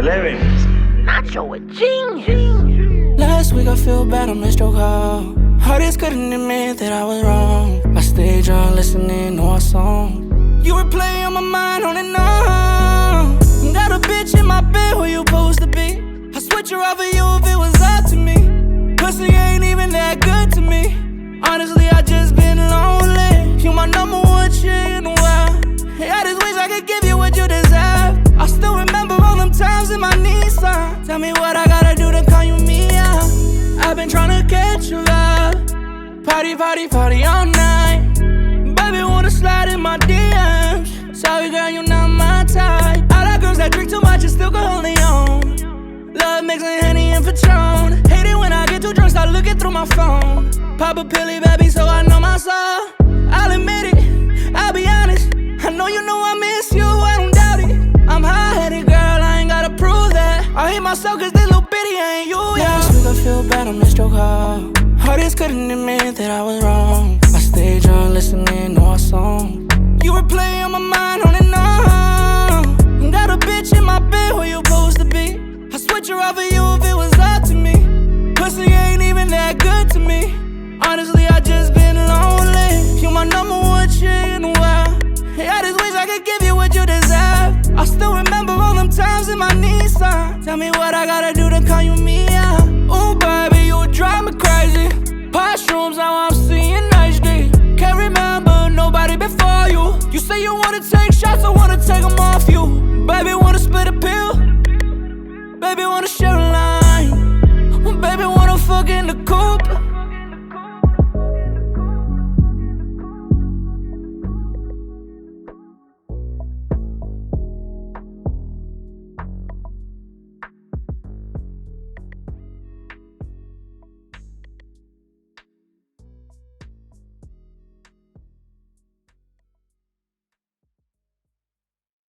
11. Nacho, a genius. Last week I feel bad, I missed your call. Heartaches couldn't admit that I was wrong. I stayed drunk listening to our song. You were playing on my mind on and on. Got a bitch in my bed where you supposed to be. I switch her off of you if it was up to me. Pussy ain't even that good to me. Honestly, I just been lonely. You my number one chick in the world. Hey, I just wish I could give you what you deserve. I still remember all them times in my Nissan. Tell me what I gotta do to call you Mia. I've been tryna catch your love. Party, party, party all night. Baby, wanna slide in my DMs. Sorry, girl, you're not my type. All the girls that drink too much and still go only on. Love mixing Henny and Patron. Hate it when I get too drunk, start looking through my phone. Pop a pilly, baby, so I know my soul. I'll admit it, I'll be honest. I know you know I miss you, I don't doubt it. I'm high-headed, girl, I ain't gotta prove that. I hate myself cause this little bitty ain't you, yeah. Last week I feel bad, I missed your call. Heartaches couldn't admit that I was wrong. I stayed drunk listening to our song. You were playing on my mind on and on. Got a bitch in my bed where you supposed to be. I switch her off of you if it was up to me. Pussy ain't even that good to me. Honestly, I just been lonely. You my number one chick in the world. Hey, I just wish I could give you what you deserve. I still remember all them times in my Nissan. Tell me what